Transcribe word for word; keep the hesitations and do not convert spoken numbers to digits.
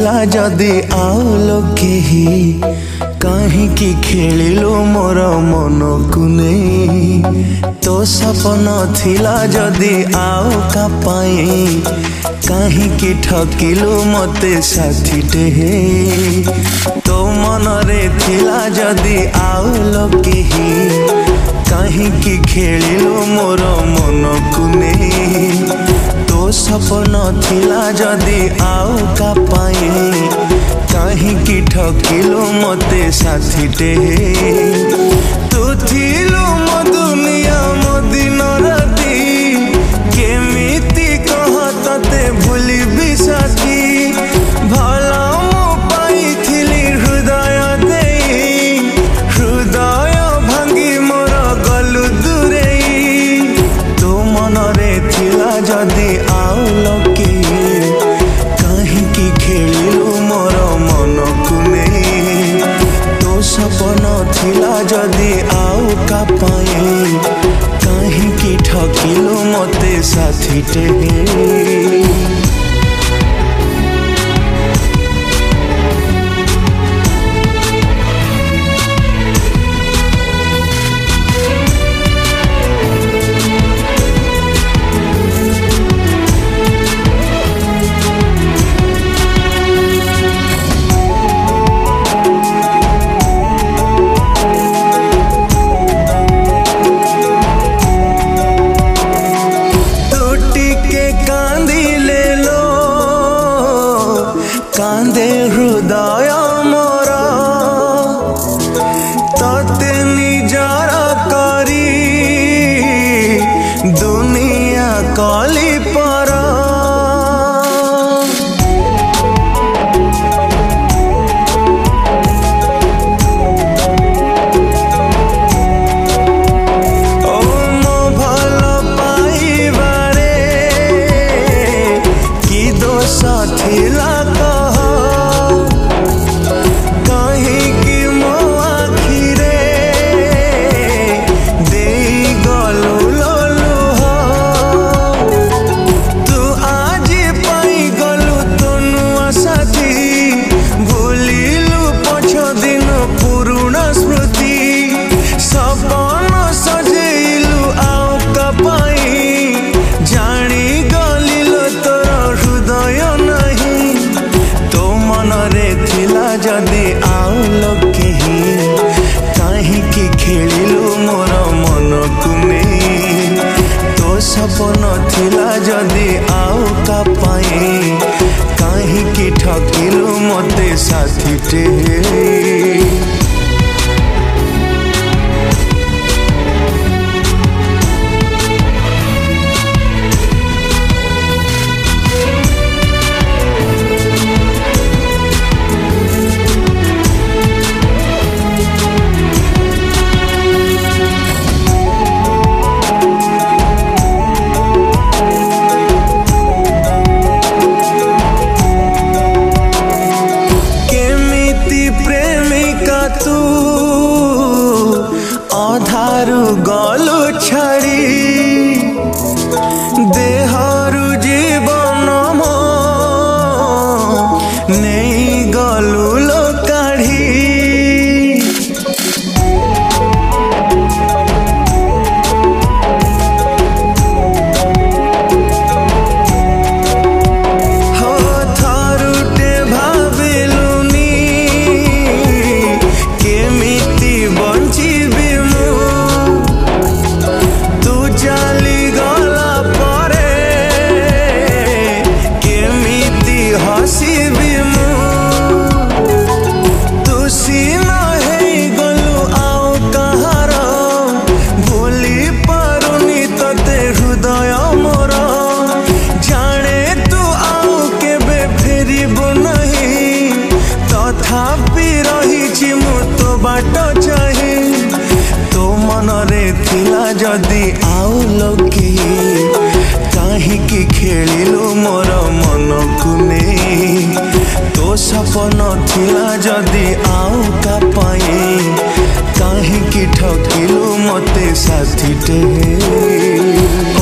नथिला जदि आउ लोके ही काहींकी खेलिलु मोर मन को नहीं। तो सपन थिला जदि आउ का पाई काहींकी ठकिलु मते साथीटे हे। तो मन रे थिला जदि आउ लोके ही काहींकी खेलिलु मोर मन को नहीं। तो सपन थिला जदि आउ का पाई काहींकी ठकिलु मते साथीटे तू थिलु मो दुनिया मो दिन राति केमिति कह तते भूली भी साथी। भला मो पाइथिली हृदय देई हृदय भांगी मोर गलु दूरेई। तो मन रे थिला जदि आउ लोके काहींकी खेलिलु मोर मन को नहीं। तो सपन थिला जदि आउ का पाई काहींकी ठकिलु मते साथीटे कांदे हृदय मोर तते निजर करी दुनिया कली पर। ओ मो भल पाइबारे कि दोष थिला जदि आउ लोके ही काहींकी खेलिलु मोर मन को नहीं। तो सपन थिला जदि आउ का पाई काहींकी ठकिलु मते साथीटे। तू अधारू गलु छाड़ी देहरु जीवन मो नहीं गलु लो काढ़ी। बाट चाहे तो मन रे थिला जदि आउ लोके काहींकी खेलिलु मोर मन को नहीं। तो सपन थिला जदि आउ का पाई काहींकी ठकिलु मते साथीटे।